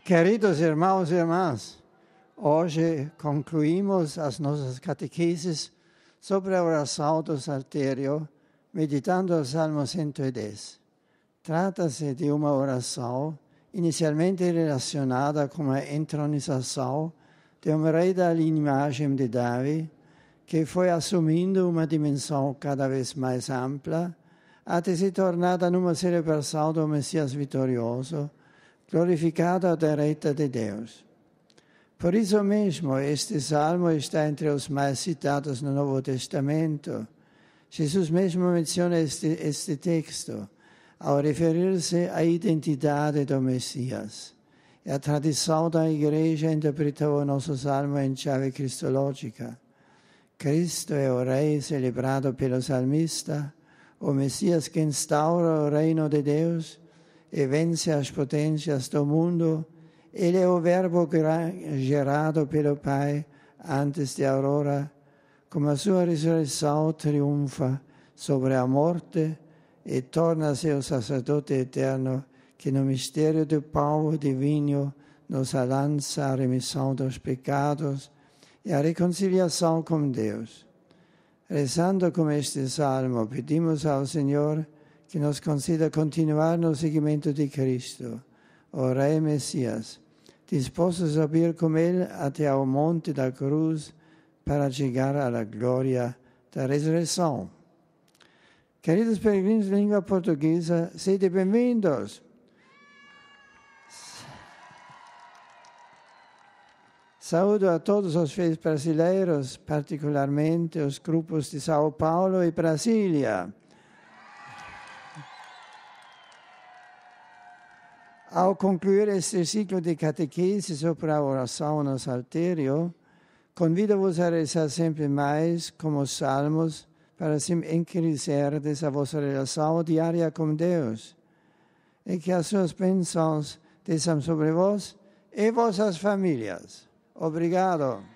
Queridos irmãos e irmãs, hoje concluímos as nossas catequeses sobre a oração do Saltério, meditando o Salmo 110. Trata-se de uma oração inicialmente relacionada com a entronização de um rei da linhagem de Davi, que foi assumindo uma dimensão cada vez mais ampla, até se tornada numa celebração do Messias vitorioso, glorificado à direita de Deus. Por isso mesmo, este salmo está entre os mais citados no Novo Testamento. Jesus mesmo menciona este texto ao referir-se à identidade do Messias. E a tradição da Igreja interpretou o nosso salmo em chave cristológica. Cristo é o Rei celebrado pelo salmista, o Messias que instaura o reino de Deus e vence as potências do mundo. Ele é o Verbo gerado pelo Pai antes da aurora. Com a sua ressurreição triunfa sobre a morte e torna-se o sacerdote eterno que no mistério do pão e do vinho nos lança a remissão dos pecados e a reconciliação com Deus. Rezando com este salmo, pedimos ao Senhor que nos conceda continuar no seguimento de Cristo, o Rei Messias, dispostos a ir com Ele até ao monte da cruz para chegar à glória da ressurreição. Queridos peregrinos de língua portuguesa, sede bem-vindos. Saúdo a todos os fiéis brasileiros, particularmente os grupos de São Paulo e Brasília. Ao concluir este ciclo de catequese sobre a oração no Saltério, convido-vos a rezar sempre mais como os salmos para enriquecerdes a vossa relação diária com Deus e que as suas bênçãos desçam sobre vós e vossas famílias. Obrigado.